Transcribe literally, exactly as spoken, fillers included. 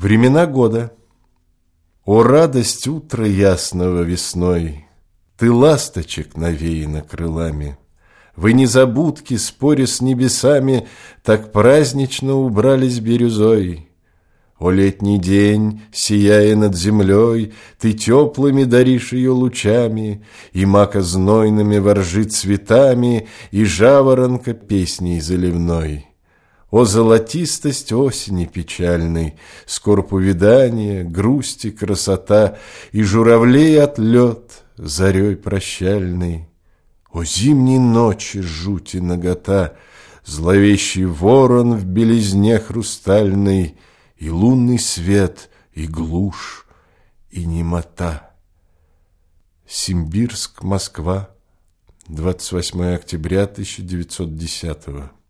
Времена года. О, радость утра ясного весной! Ты ласточек навеяна крылами. Вы, незабудки, споря с небесами, так празднично убрались бирюзой. О, летний день, сияя над землей, ты теплыми даришь ее лучами, и мака знойными воржит цветами, и жаворонка песней заливной. О, золотистость осени печальной, скорбь увядания, грусть и красота, и журавлей отлет зарей прощальной. О, зимней ночи жуть и нагота, зловещий ворон в белизне хрустальной, и лунный свет, и глушь, и немота. Симбирск, Москва, двадцать восьмое октября тысяча девятьсот десятого.